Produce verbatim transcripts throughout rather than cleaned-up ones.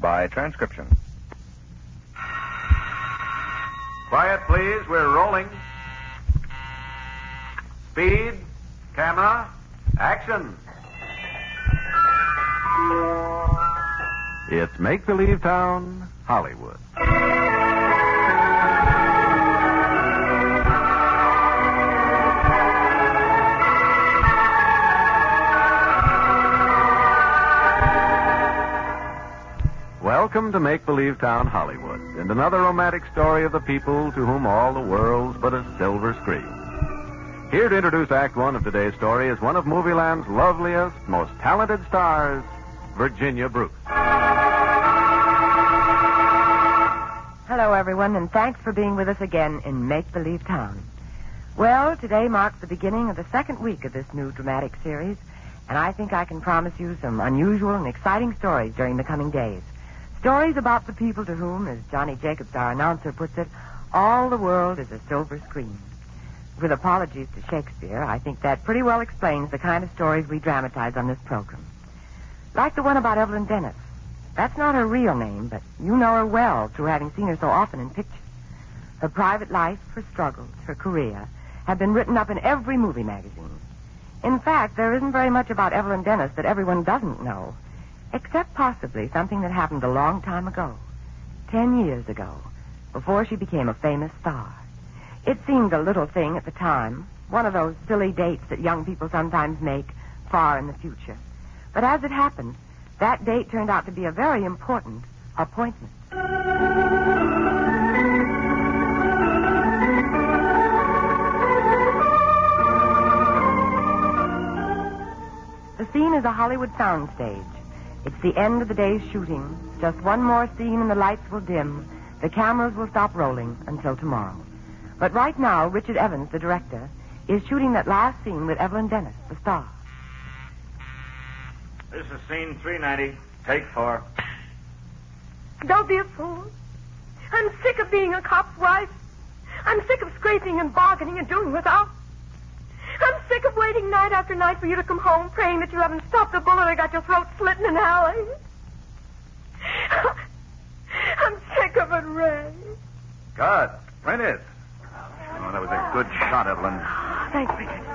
by transcription. Quiet, please. We're rolling. Speed. Camera. Action. It's Make-Believe Town, Hollywood. Welcome to Make-Believe Town, Hollywood, and another romantic story of the people to whom all the world's but a silver screen. Here to introduce Act One of today's story is one of Movieland's loveliest, most talented stars, Virginia Bruce. Hello, everyone, and thanks for being with us again in Make-Believe Town. Well, today marks the beginning of the second week of this new dramatic series, and I think I can promise you some unusual and exciting stories during the coming days. Stories about the people to whom, as Johnny Jacobs, our announcer, puts it, all the world is a silver screen. With apologies to Shakespeare, I think that pretty well explains the kind of stories we dramatize on this program. Like the one about Evelyn Dennis. That's not her real name, but you know her well through having seen her so often in pictures. Her private life, her struggles, her career have been written up in every movie magazine. In fact, there isn't very much about Evelyn Dennis that everyone doesn't know. Except possibly something that happened a long time ago. Ten years ago. Before she became a famous star. It seemed a little thing at the time. One of those silly dates that young people sometimes make far in the future. But as it happened, that date turned out to be a very important appointment. The scene is a Hollywood soundstage. It's the end of the day's shooting. Just one more scene and the lights will dim. The cameras will stop rolling until tomorrow. But right now, Richard Evans, the director, is shooting that last scene with Evelyn Dennis, the star. This is scene three ninety. Take four. Don't be a fool. I'm sick of being a cop's wife. I'm sick of scraping and bargaining and doing without. I'm sick of waiting night after night for you to come home, praying that you haven't stopped a bullet or got your throat slit in an alley. I'm sick of it, Ray. Cut. Print it. Oh, that was a good shot, Evelyn. Thanks, Richard.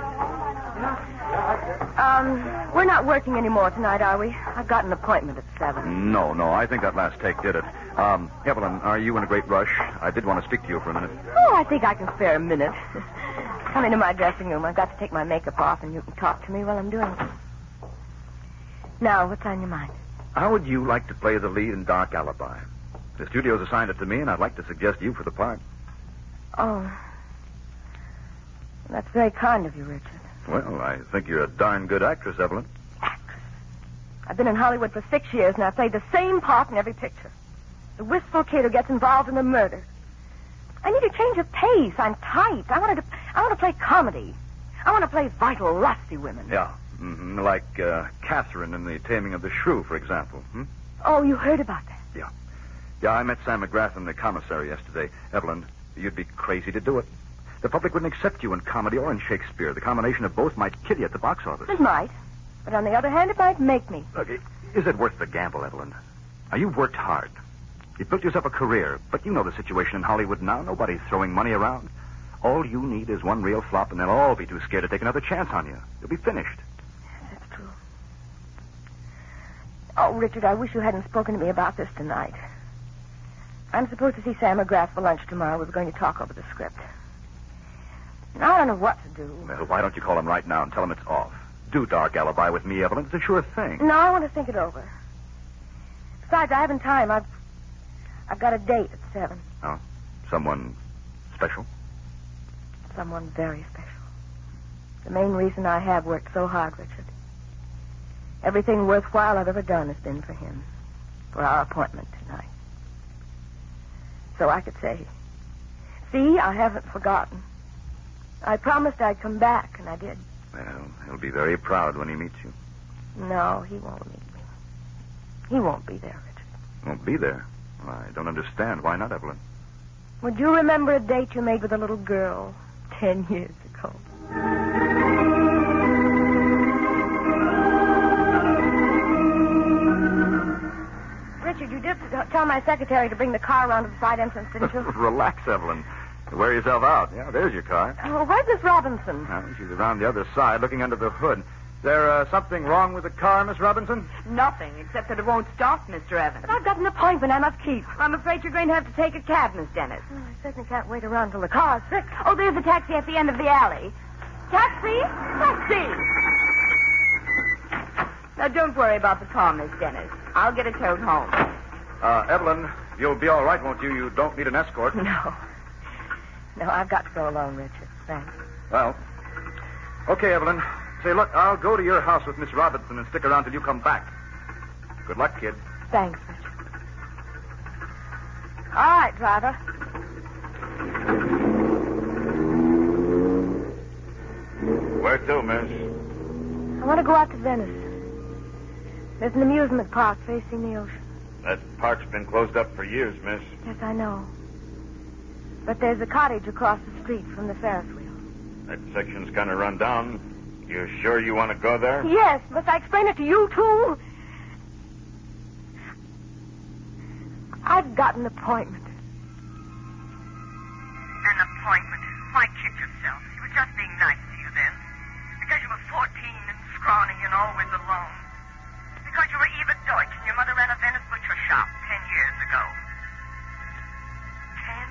Um, we're not working anymore tonight, are we? I've got an appointment at seven. No, no, I think that last take did it. Um, Evelyn, are you in a great rush? I did want to speak to you for a minute. Oh, I think I can spare a minute. Come into my dressing room. I've got to take my makeup off, and you can talk to me while I'm doing it. Now, what's on your mind? How would you like to play the lead in Dark Alibi? The studio's assigned it to me, and I'd like to suggest you for the part. Oh. That's very kind of you, Richard. Well, I think you're a darn good actress, Evelyn. Actress? I've been in Hollywood for six years, and I've played the same part in every picture. The wistful kid who gets involved in a murder. I need a change of pace. I'm tight. I want to, I want to play comedy. I want to play vital, lusty women. Yeah, mm-hmm. Like uh, Catherine in The Taming of the Shrew, for example. Hmm? Oh, you heard about that? Yeah. Yeah, I met Sam McGrath in the commissary yesterday. Evelyn, you'd be crazy to do it. The public wouldn't accept you in comedy or in Shakespeare. The combination of both might kill you at the box office. It might. But on the other hand, it might make me. Look, is it worth the gamble, Evelyn? Now, you've worked hard. You've built yourself a career, but you know the situation in Hollywood now. Nobody's throwing money around. All you need is one real flop, and they'll all be too scared to take another chance on you. You'll be finished. That's true. Oh, Richard, I wish you hadn't spoken to me about this tonight. I'm supposed to see Sam McGrath for lunch tomorrow. We were going to talk over the script. And I don't know what to do. Well, why don't you call him right now and tell him it's off? Do Dark Alibi with me, Evelyn. It's a sure thing. No, I want to think it over. Besides, I haven't time. I've, I've got a date at seven. Oh? Someone special? Someone very special. The main reason I have worked so hard, Richard. Everything worthwhile I've ever done has been for him. For our appointment tonight. So I could say, see, I haven't forgotten. I promised I'd come back, and I did. Well, he'll be very proud when he meets you. No, he won't meet me. He won't be there, Richard. Won't be there? Well, I don't understand. Why not, Evelyn? Would you remember a date you made with a little girl ten years ago? Richard, you did t- tell my secretary to bring the car around to the side entrance, didn't you? Relax, Evelyn. Wear yourself out. Yeah, there's your car. Oh, where's Miss Robinson? Well, she's around the other side, looking under the hood. Is there uh, something wrong with the car, Miss Robinson? Nothing, except that it won't stop, Mister Evans. But I've got an appointment I must keep. I'm afraid you're going to have to take a cab, Miss Dennis. Oh, I certainly can't wait around till the car's fixed. Oh, there's a taxi at the end of the alley. Taxi? Taxi! Now, don't worry about the car, Miss Dennis. I'll get it towed home. Uh, Evelyn, you'll be all right, won't you? You don't need an escort. No. No, I've got to go alone, Richard. Thanks. Well, okay, Evelyn. Say, look, I'll go to your house with Miss Robinson and stick around till you come back. Good luck, kid. Thanks, Richard. All right, driver. Where to, miss? I want to go out to Venice. There's an amusement park facing the ocean. That park's been closed up for years, miss. Yes, I know. But there's a cottage across the street from the Ferris wheel. That section's kind of run down. You sure you want to go there? Yes. Must I explain it to you, too? I've got an appointment. An appointment? Why kid yourself? He was just being nice to you then. Because you were fourteen and scrawny and always alone. Because you were Eva Deutsch and your mother ran a Venice butcher shop ten years ago. Ten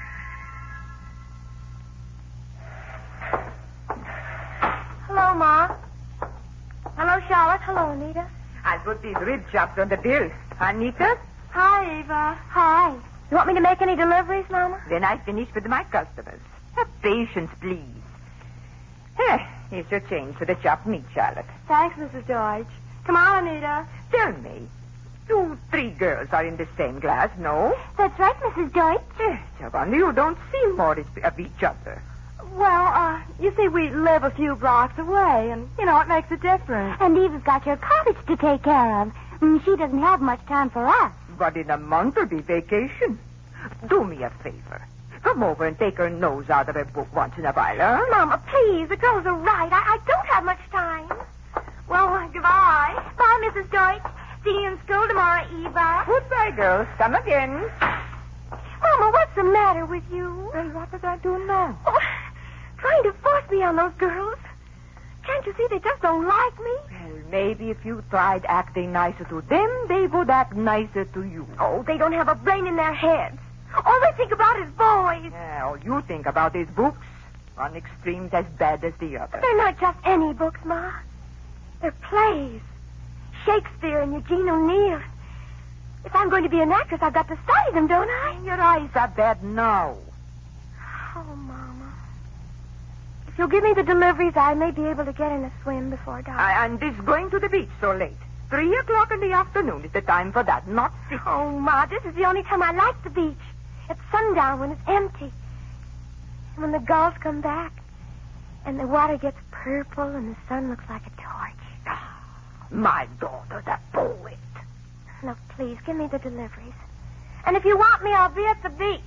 years. Hello, Ma. Hello, Charlotte. Hello, Anita. I'll put these rib chops on the bill. Anita? Hi, Eva. Hi. You want me to make any deliveries, Mama? Then I finish with my customers. Have patience, please. Here, here's your change for the chopped meat, Charlotte. Thanks, Missus Deutsch. Come on, Anita. Tell me, you three girls are in the same class, no? That's right, Missus Deutsch. Yes, Giovanni, you don't seem more of each other. Well, uh, you see, we live a few blocks away, and, you know, it makes a difference. And Eva's got your cottage to take care of. Mm, She doesn't have much time for us. But in a month it'll be vacation. Do me a favor. Come over and take her nose out of her book once in a while, huh? Mama, please, the girls are right. I, I don't have much time. Well, uh, goodbye. Bye, Missus Deutsch. See you in school tomorrow, Eva. Goodbye, girls. Come again. Mama, what's the matter with you? Well, what did I do now? Oh, trying to force me on those girls. Can't you see they just don't like me? Well, maybe if you tried acting nicer to them, they would act nicer to you. Oh, they don't have a brain in their heads. All they think about is boys. Yeah, all you think about is books. One extreme's as bad as the other. They're not just any books, Ma. They're plays. Shakespeare and Eugene O'Neill. If I'm going to be an actress, I've got to study them, don't I? Your eyes are bad now. Oh, Mama. If you'll give me the deliveries, I may be able to get in a swim before dark. I, and this going to the beach so late. Three o'clock in the afternoon is the time for that, not six. Oh, Ma, this is the only time I like the beach. At sundown when it's empty. And when the gulls come back. And the water gets purple and the sun looks like a torch. My daughter's a poet. Now, please, give me the deliveries. And if you want me, I'll be at the beach.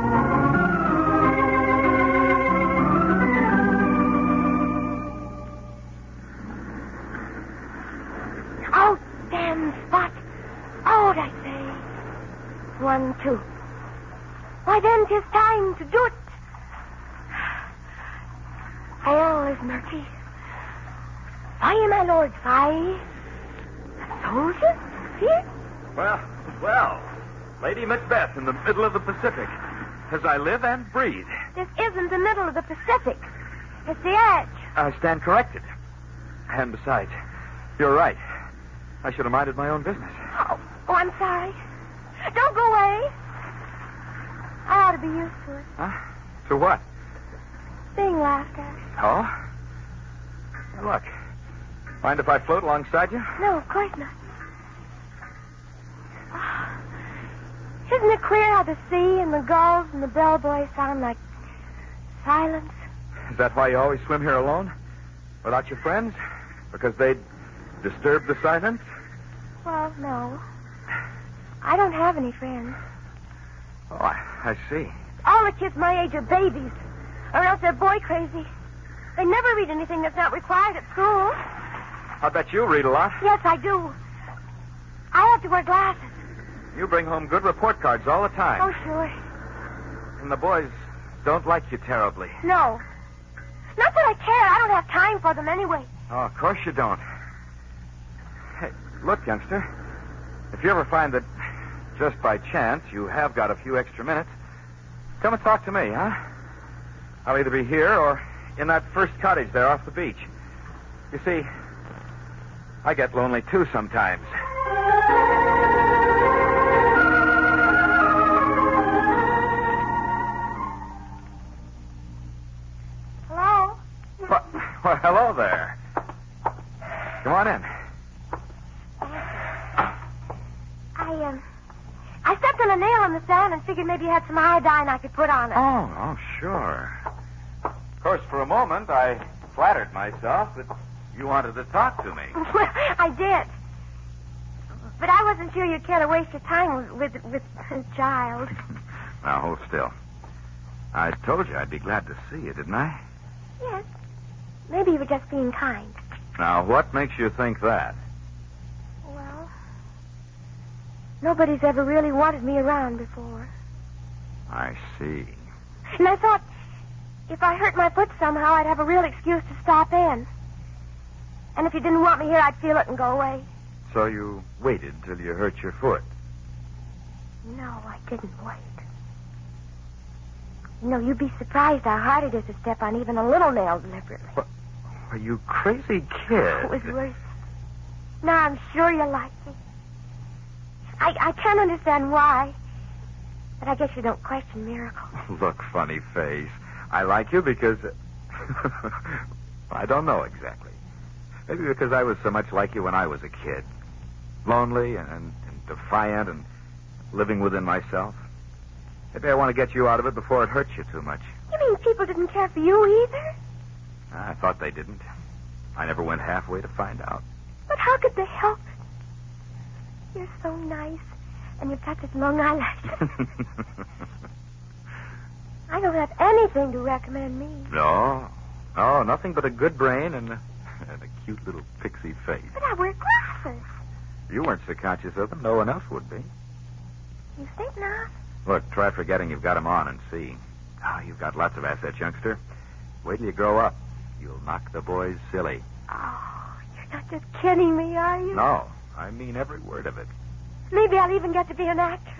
Oh, damn spot. Out, I say. One, two. Why, then, 'tis time to do it. All is murky. Fie, my lord, fie. A soldier? Here? Well, well. Lady Macbeth in the middle of the Pacific. As I live and breathe. This isn't the middle of the Pacific. It's the edge. I stand corrected. And besides, you're right. I should have minded my own business. Oh, oh, I'm sorry. Don't go away. I ought to be used to it. Huh? To what? Being laughed at. Oh? Now, look. Mind if I float alongside you? No, of course not. Oh, isn't it queer how the sea and the gulls and the bellboys sound like silence? Is that why you always swim here alone? Without your friends? Because they'd disturb the silence? Well, no. I don't have any friends. Oh, I, I see. All the kids my age are babies. Or else they're boy crazy. They never read anything that's not required at school. I bet you read a lot. Yes, I do. I have to wear glasses. You bring home good report cards all the time. Oh, sure. And the boys don't like you terribly. No. Not that I care. I don't have time for them anyway. Oh, of course you don't. Hey, look, youngster. If you ever find that just by chance you have got a few extra minutes, come and talk to me, huh? I'll either be here or in that first cottage there off the beach. You see, I get lonely too sometimes. Hello? Well, well, hello there. Come on in. I, um, I stepped on a nail in the sand and figured maybe you had some iodine I could put on it. Oh, oh, sure. Of course, for a moment, I flattered myself that you wanted to talk to me. Well, I did. But I wasn't sure you'd care to waste your time with, with, with a child. Now, hold still. I told you I'd be glad to see you, didn't I? Yes. Maybe you were just being kind. Now, what makes you think that? Well, nobody's ever really wanted me around before. I see. And I thought if I hurt my foot somehow, I'd have a real excuse to stop in. And if you didn't want me here, I'd feel it and go away. So you waited till you hurt your foot? No, I didn't wait. You know, you'd be surprised how hard it is to step on even a little nail deliberately. What? Are you crazy kid? It was worse. Now I'm sure you like me. I, I can't understand why. But I guess you don't question miracles. Look, funny face. I like you because... I don't know exactly. Maybe because I was so much like you when I was a kid. Lonely and, and, and defiant and living within myself. Maybe I want to get you out of it before it hurts you too much. You mean people didn't care for you either? I thought they didn't. I never went halfway to find out. But how could they help it? You're so nice, and you've got such long eyelashes. I don't have anything to recommend me. No. No, nothing but a good brain and a, and a cute little pixie face. But I wear glasses. You weren't so conscious of them. No one else would be. You think not? Look, try forgetting you've got them on and see. Oh, you've got lots of assets, youngster. Wait till you grow up. You'll knock the boys silly. Oh, you're not just kidding me, are you? No, I mean every word of it. Maybe I'll even get to be an actress.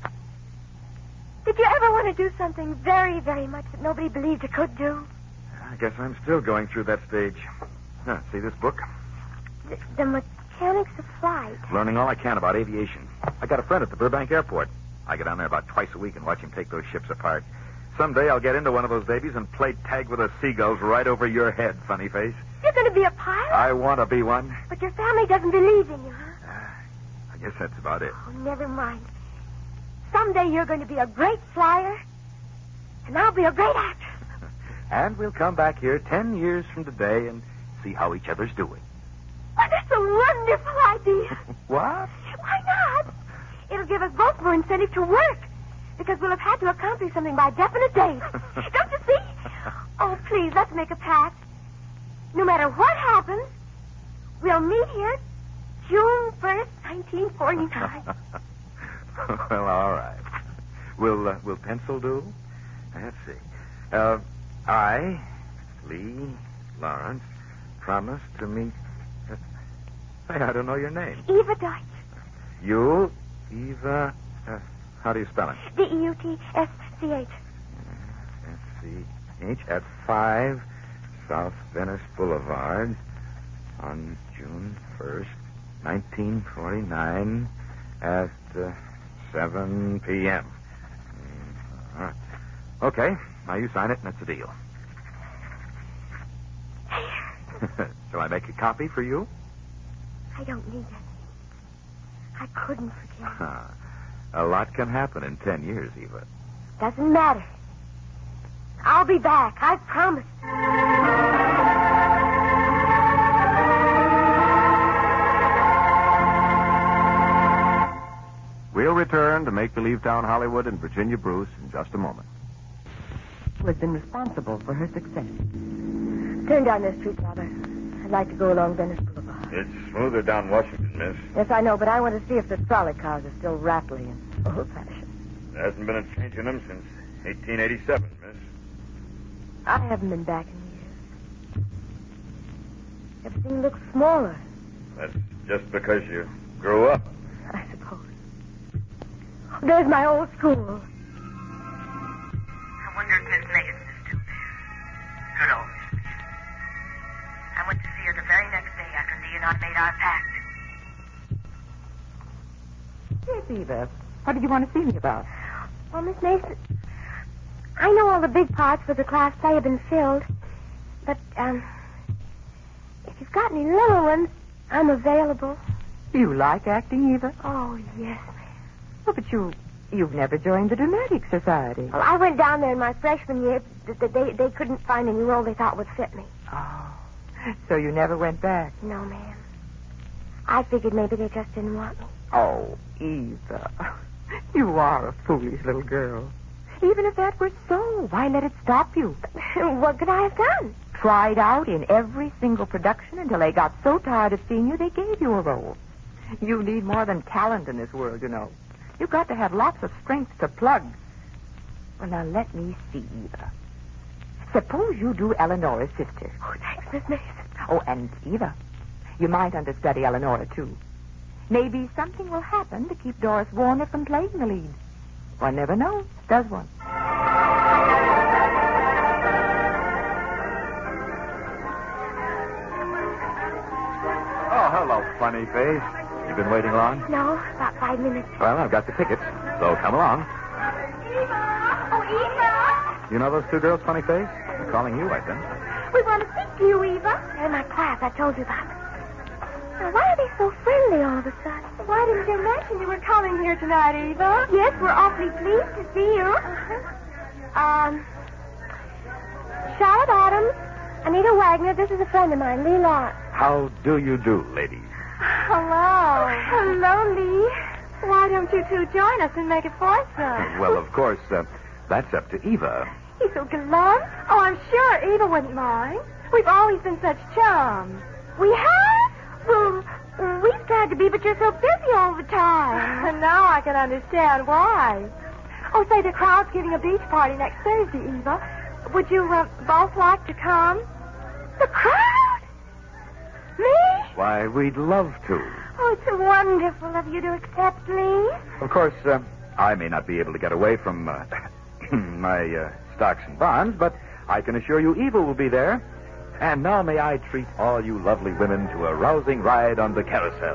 Did you ever want to do something very, very much that nobody believed you could do? I guess I'm still going through that stage. Huh, see this book? The, the Mechanics of Flight. Learning all I can about aviation. I got a friend at the Burbank Airport. I go down there about twice a week and watch him take those ships apart. Someday I'll get into one of those babies and play tag with the seagulls right over your head, funny face. You're going to be a pilot? I want to be one. But your family doesn't believe in you, huh? Uh, I guess that's about it. Oh, never mind. Someday you're going to be a great flyer, and I'll be a great actress. And we'll come back here ten years from today and see how each other's doing. Oh, that's a wonderful idea. What? Why not? It'll give us both more incentive to work, because we'll have had to accomplish something by a definite date. Don't you see? Oh, please, let's make a pact. No matter what happens, we'll meet here June first, nineteen forty-nine. Well, all right. Will uh, will pencil do? Let's see. Uh, I, Lee Lawrence, promise to meet... Uh, hey, I don't know your name. Eva Deutsch. You, Eva... Uh, how do you spell it? D E U T S C H. S C H at five South Venice Boulevard on June first, nineteen forty-nine at uh, seven p.m. Mm, all right. Okay, now you sign it and it's a deal. Shall I make a copy for you? I don't need any. I couldn't forget. A lot can happen in ten years, Eva. Doesn't matter. I'll be back. I promise. We'll return to Make Believe Town Hollywood and Virginia Bruce in just a moment. Who has been responsible for her success? Turn down this street, Robert. I'd like to go along Venice Boulevard. It's smoother down Washington, miss. Yes, I know, but I want to see if the trolley cars are still rattly and old-fashioned. There hasn't been a change in them since eighteen eighty-seven, miss. I haven't been back in years. Everything looks smaller, That's just because you grew up. I suppose. There's my old school. I wonder if Miss Mason is still there. Good old Miss Mason. I went to see her the very next day after Lee and I made our pact. Yes, Eva. What did you want to see me about? Well, Miss Mason, I know all the big parts for the class play have been filled, but, um, if you've got any little ones, I'm available. You like acting, Eva? Oh, yes. Oh, but you, you've never joined the Dramatic Society. Well, I went down there in my freshman year. Th- th- They, they couldn't find any role they thought would fit me. Oh, so you never went back? No, ma'am. I figured maybe they just didn't want me. Oh, Eva, you are a foolish little girl. Even if that were so, why let it stop you? What could I have done? Tried out in every single production until they got so tired of seeing you, they gave you a role. You need more than talent in this world, you know. You've got to have lots of strength to plug. Well, now, let me see, Eva. Suppose you do Eleanora's sister. Oh, thanks, Miss Mason. Oh, and Eva, you might understudy Eleanora, too. Maybe something will happen to keep Doris Warner from playing the lead. One never knows, does one? Oh, hello, funny face. You been waiting long? No, about five minutes. Well, I've got the tickets, so come along. Eva! Oh, Eva! You know those two girls, funny face? They're calling you, I think. We want to speak to you, Eva. They're in my class. I told you about them. Now, why are they so friendly all of a sudden? Why didn't you mention you were coming here tonight, Eva? Yes, we're awfully pleased to see you. Uh-huh. Um, Charlotte Adams, Anita Wagner. This is a friend of mine, Lee Lawrence. How do you do, ladies? Hello. Hello, Lee. Why don't you two join us and make a foursome? Well, of course, uh, that's up to Eva. He's so gallant. Oh, I'm sure Eva wouldn't mind. We've always been such chums. We have? Well, we've tried to be, but you're so busy all the time. Now I can understand why. Oh, say, the crowd's giving a beach party next Thursday, Eva. Would you uh, both like to come? The crowd? Me? Why, we'd love to. Oh, it's wonderful of you to accept me. Of course, uh, I may not be able to get away from uh, my uh, stocks and bonds, but I can assure you Eva will be there. And now may I treat all you lovely women to a rousing ride on the carousel.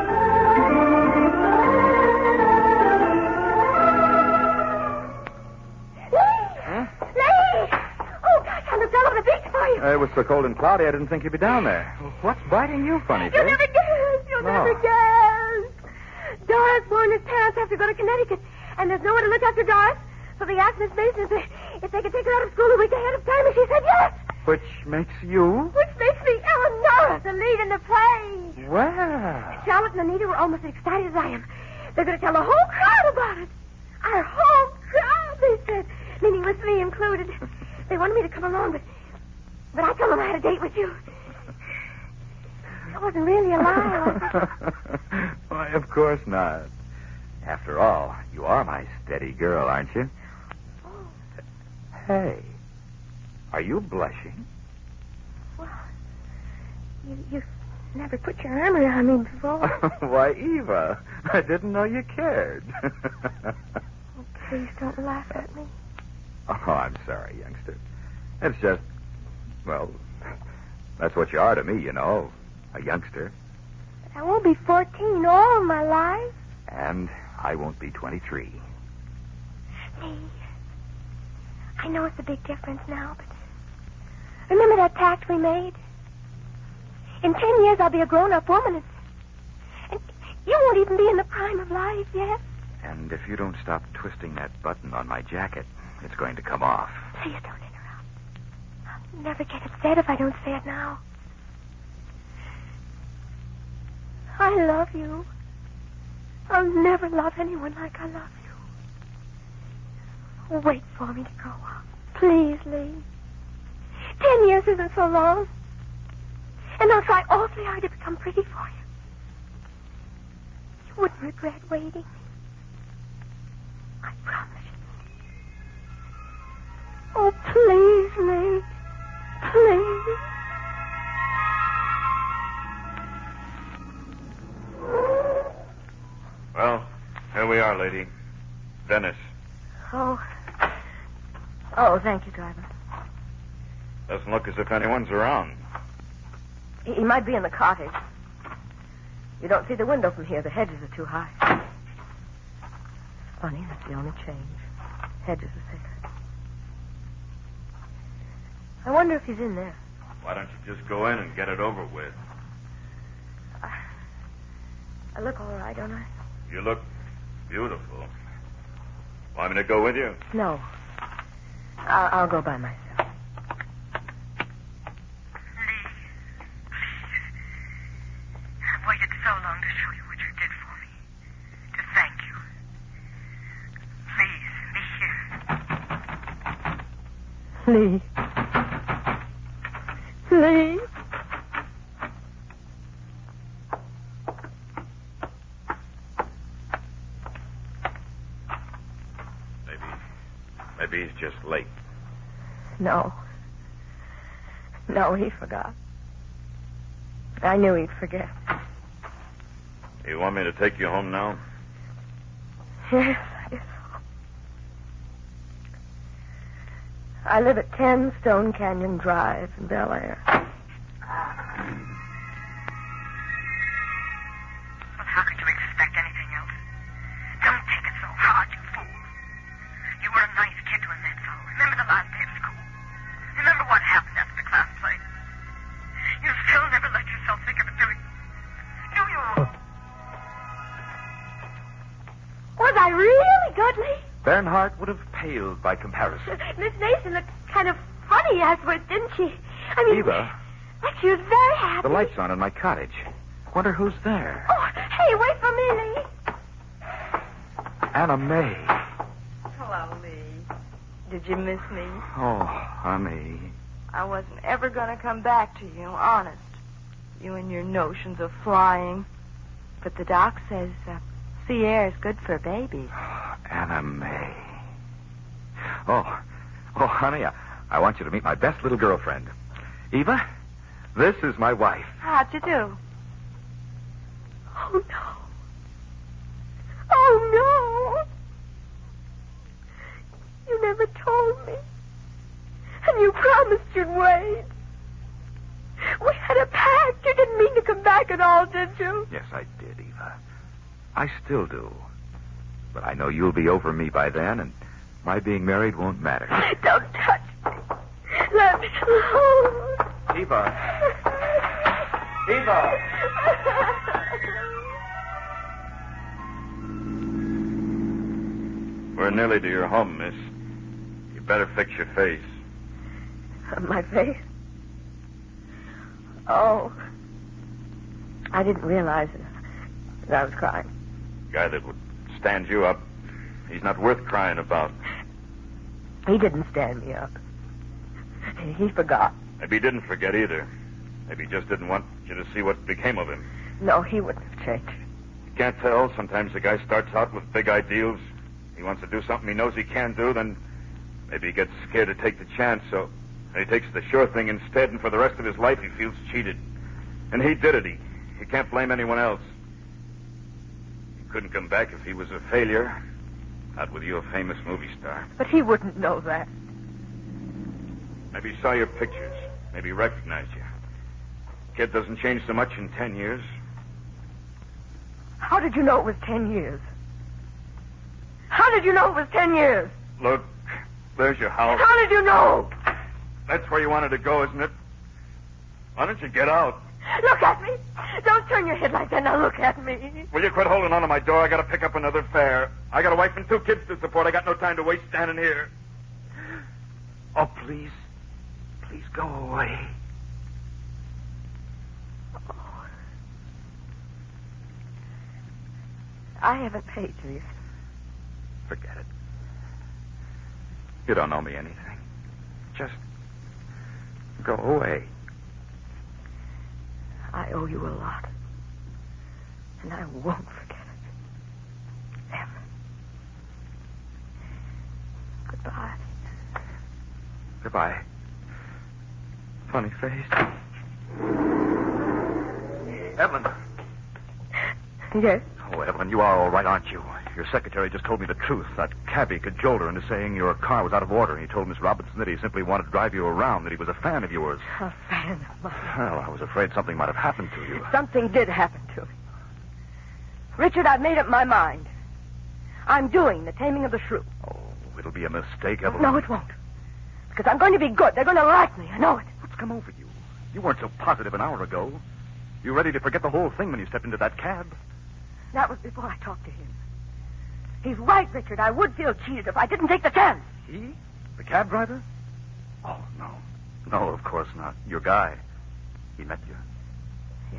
Lee! Huh? Lee! Oh, gosh, I looked all over the beach for you. Uh, it was so cold and cloudy, I didn't think you'd be down there. What's biting you, funny You'll face? never guess. You'll No. never guess. Doris Warner's parents have to go to Connecticut, and there's nowhere to look after Doris. So they asked Miss Mason if they, if they could take her out of school a week ahead of time, and she said yes. Which makes you? Which makes me Eleanora, the lead in the play. Well. Charlotte and Anita were almost as excited as I am. They're going to tell the whole crowd about it. Our whole crowd, they said, meaning with me included. They wanted me to come along, but but I told them I had a date with you. That wasn't really a lie. Why, of course not. After all, you are my steady girl, aren't you? Oh, Hey, are you blushing? well, you, you've never put your arm around me before. Why, Eva, I didn't know you cared. Oh, please don't laugh at me. Oh, I'm sorry, youngster. It's just, well, that's what you are to me, you know, a youngster. I won't be fourteen all my life. And I won't be twenty-three. Lee, I know it's a big difference now, but remember that pact we made? In ten years, I'll be a grown-up woman, and, and you won't even be in the prime of life yet. And if you don't stop twisting that button on my jacket, it's going to come off. Please don't interrupt. I'll never get upset if I don't say it now. I love you. I'll never love anyone like I love you. Wait for me to grow up. Please, Lee. Ten years isn't so long. And I'll try awfully hard to become pretty for you. You wouldn't regret waiting. I promise you. Oh, please, Lee. Please. Well, here we are, lady. Dennis. Oh. Oh, thank you, driver. Doesn't look as if anyone's around. He, he might be in the cottage. You don't see the window from here. The hedges are too high. Funny, that's the only change. Hedges are thicker. I wonder if he's in there. Why don't you just go in and get it over with? I, I look all right, don't I? You look beautiful. Want me to go with you? No. I'll, I'll go by myself. Lee, please. I've waited so long to show you what you did for me. To thank you. Please, be here. Lee. Lee. Maybe he's just late. No. No, he forgot. I knew he'd forget. You want me to take you home now? Yes, yes. I live at ten Stone Canyon Drive in Bel Air. Well, how could you expect anything else? Don't take it so hard, you fool. You were a nice kid to him, that's all. Remember the last day of school? Remember what happened after the class play? You still never let yourself think of it, do you? Do you? Was I really good, Lee? Bernhardt would have paled by comparison. Miss Mason looked kind of funny afterwards, didn't she? I mean... Eva? Like she was very happy. The light's on in my cottage. Wonder who's there. Oh, hey, wait for me, Lee. Anna May. Hello, Lee. Did you miss me? Oh, honey. I wasn't ever going to come back to you, honest. You and your notions of flying. But the doc says uh, sea air is good for babies. Anna May. Oh, oh, honey, I, I want you to meet my best little girlfriend. Eva, this is my wife. How'd you do? Oh, no. Oh, no. You never told me. And you promised you'd wait. We had a pact. You didn't mean to come back at all, did you? Yes, I did, Eva. I still do. But I know you'll be over me by then, and my being married won't matter. Don't touch me. Let me alone. Eva. Eva. We're nearly to your home, miss. You better fix your face. My face? Oh. I didn't realize that I was crying. Guy that would stand you up, he's not worth crying about. He didn't stand me up. He forgot. Maybe he didn't forget either. Maybe he just didn't want you to see what became of him. No, he wouldn't have changed. You can't tell. Sometimes a guy starts out with big ideals. He wants to do something he knows he can do, then maybe he gets scared to take the chance, so he takes the sure thing instead, and for the rest of his life he feels cheated. And he did it. He, he can't blame anyone else. He couldn't come back if he was a failure. Not with you, a famous movie star. But he wouldn't know that. Maybe he saw your pictures. Maybe he recognized you. Kid doesn't change so much in ten years. How did you know it was ten years? How did you know it was ten years? Look, there's your house. How did you know? That's where you wanted to go, isn't it? Why don't you get out? Look at me. Don't turn your head like that. Now look at me. Will you quit holding on to my door? I gotta pick up another fare. I got a wife and two kids to support. I got no time to waste standing here. Oh, please. Please go away. Oh. I haven't paid you yet. Forget it. You don't owe me anything. Just go away. I owe you a lot. And I won't forget it. Ever. Goodbye. Goodbye. Funny face. Evelyn. Yes? Oh, Evelyn, you are all right, aren't you? Your secretary just told me the truth. That cabbie cajoled her into saying your car was out of order. He told Miss Robinson that he simply wanted to drive you around, that he was a fan of yours. A fan of mine. Well, I was afraid something might have happened to you. Something did happen to me. Richard, I've made up my mind. I'm doing The Taming of the Shrew. Oh, it'll be a mistake, Evelyn. No, it won't. Because I'm going to be good. They're going to like me. I know it. What's come over you? You weren't so positive an hour ago. You were ready to forget the whole thing when you stepped into that cab. That was before I talked to him. He's right, Richard. I would feel cheated if I didn't take the chance. He? The cab driver? Oh, no. No, of course not. Your guy. He met you. Yes.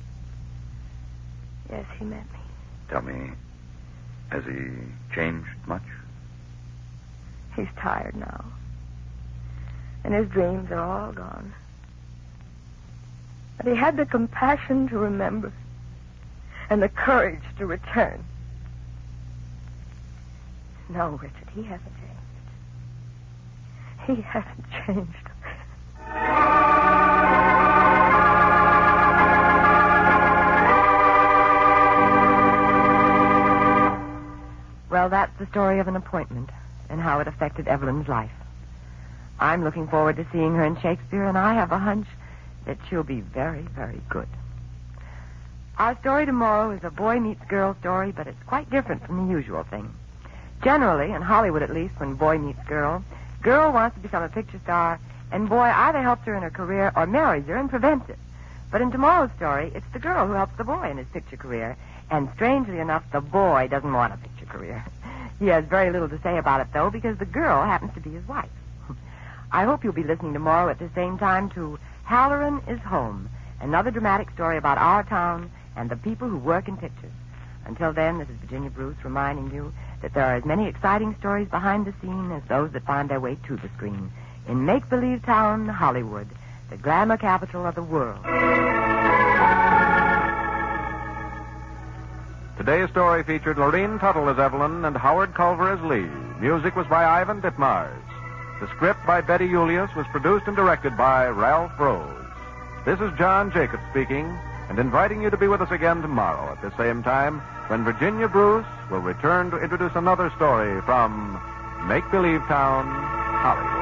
Yes, he met me. Tell me, has he changed much? He's tired now. And his dreams are all gone. But he had the compassion to remember. And the courage to return. No, Richard, he hasn't changed. He hasn't changed. Well, that's the story of an appointment and how it affected Evelyn's life. I'm looking forward to seeing her in Shakespeare, and I have a hunch that she'll be very, very good. Our story tomorrow is a boy meets girl story, but it's quite different from the usual thing. Generally, in Hollywood at least, when boy meets girl, girl wants to become a picture star, and boy either helps her in her career or marries her and prevents it. But in tomorrow's story, it's the girl who helps the boy in his picture career, and strangely enough, the boy doesn't want a picture career. He has very little to say about it, though, because the girl happens to be his wife. I hope you'll be listening tomorrow at the same time to Halloran is Home, another dramatic story about our town and the people who work in pictures. Until then, this is Virginia Bruce reminding you that there are as many exciting stories behind the scene as those that find their way to the screen in Make-Believe Town, Hollywood, the glamour capital of the world. Today's story featured Lorene Tuttle as Evelyn and Howard Culver as Lee. Music was by Ivan Ditmars. The script by Betty Julius was produced and directed by Ralph Rose. This is John Jacobs speaking and inviting you to be with us again tomorrow at the same time when Virginia Bruce will return to introduce another story from Make-Believe Town, Hollywood.